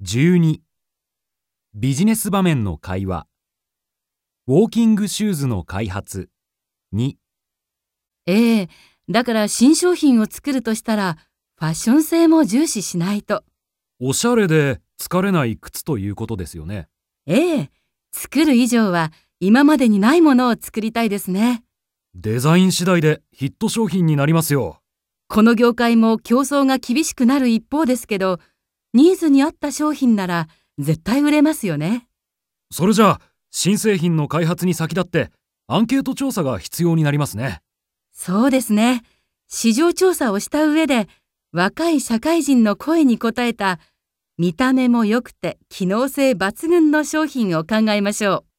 12、ビジネス場面の会話。ウォーキングシューズの開発。2、 だから新商品を作るとしたら、ファッション性も重視しないと。 おしゃれで疲れない靴ということですよね。 作る以上は今までにないものを作りたいですね。 デザイン次第でヒット商品になりますよ。 この業界も競争が厳しくなる一方ですけど、ニーズに合った商品なら絶対売れますよね。 それじゃあ、新製品の開発に先立ってアンケート調査が必要になりますね。 そうですね。市場調査をした上で、若い社会人の声に応えた、見た目も良くて機能性抜群の商品を考えましょう。